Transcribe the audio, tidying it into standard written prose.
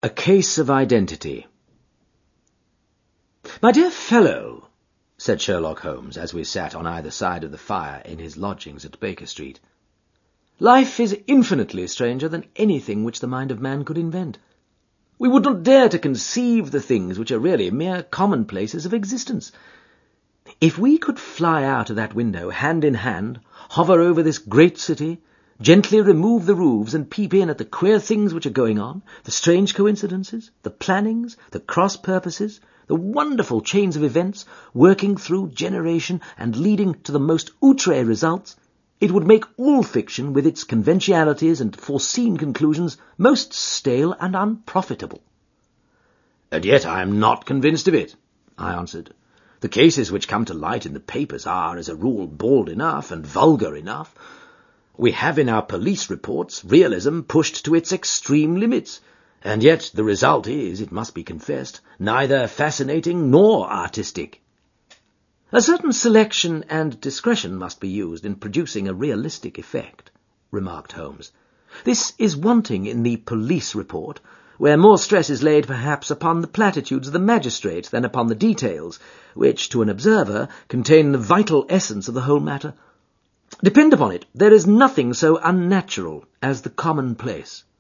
A Case of Identity. "My dear fellow," said Sherlock Holmes, as we sat on either side of the fire in his lodgings at Baker Street, "life is infinitely stranger than anything which the mind of man could invent. We would not dare to conceive the things which are really mere commonplaces of existence. If we could fly out of that window hand in hand, hover over this great city, gently remove the roofs and peep in at the queer things which are going on, the strange coincidences, the plannings, the cross-purposes, the wonderful chains of events, working through generation and leading to the most outre results, it would make all fiction, with its conventionalities and foreseen conclusions, most stale and unprofitable." "And yet I am not convinced of it," I answered. "The cases which come to light in the papers are, as a rule, bald enough and vulgar enough. We have in our police reports realism pushed to its extreme limits, and yet the result is, it must be confessed, neither fascinating nor artistic." "A certain selection and discretion must be used in producing a realistic effect," remarked Holmes. "This is wanting in the police report, where more stress is laid perhaps upon the platitudes of the magistrate than upon the details, which, to an observer, contain the vital essence of the whole matter. Depend upon it, there is nothing so unnatural as the commonplace.